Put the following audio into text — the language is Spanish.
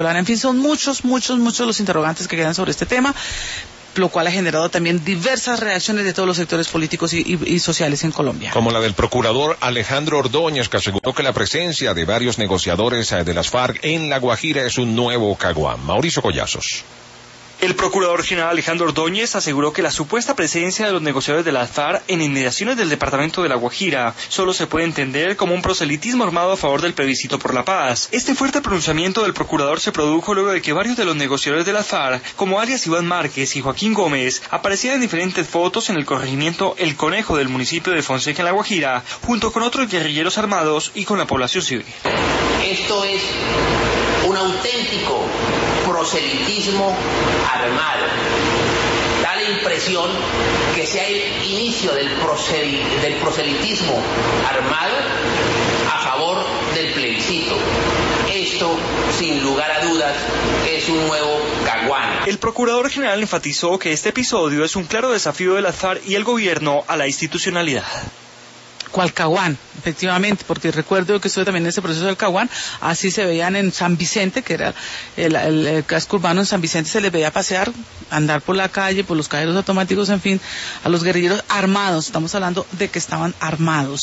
En fin, son muchos los interrogantes que quedan sobre este tema, lo cual ha generado también diversas reacciones de todos los sectores políticos y sociales en Colombia. Como la del procurador Alejandro Ordóñez, que aseguró que la presencia de varios negociadores de las FARC en La Guajira es un nuevo caguán. Mauricio Collazos. El procurador general Alejandro Ordóñez aseguró que la supuesta presencia de los negociadores de las FARC en inmediaciones del departamento de La Guajira solo se puede entender como un proselitismo armado a favor del plebiscito por la paz. Este fuerte pronunciamiento del procurador se produjo luego de que varios de los negociadores de las FARC, como alias Iván Márquez y Joaquín Gómez, aparecieran en diferentes fotos en el corregimiento El Conejo del municipio de Fonseca en La Guajira, junto con otros guerrilleros armados y con la población civil. Esto es un auténtico proselitismo armado. Da la impresión que sea el inicio del proselitismo armado a favor del plebiscito. Esto, sin lugar a dudas, es un nuevo caguán. El procurador general enfatizó que este episodio es un claro desafío de las FARC y el gobierno a la institucionalidad. ¿Cuál caguán? Efectivamente, porque recuerdo que estuve también en ese proceso del caguán, así se veían en San Vicente, que era el casco urbano en San Vicente, se les veía pasear, andar por la calle, por los cajeros automáticos, en fin, a los guerrilleros armados, estamos hablando de que estaban armados.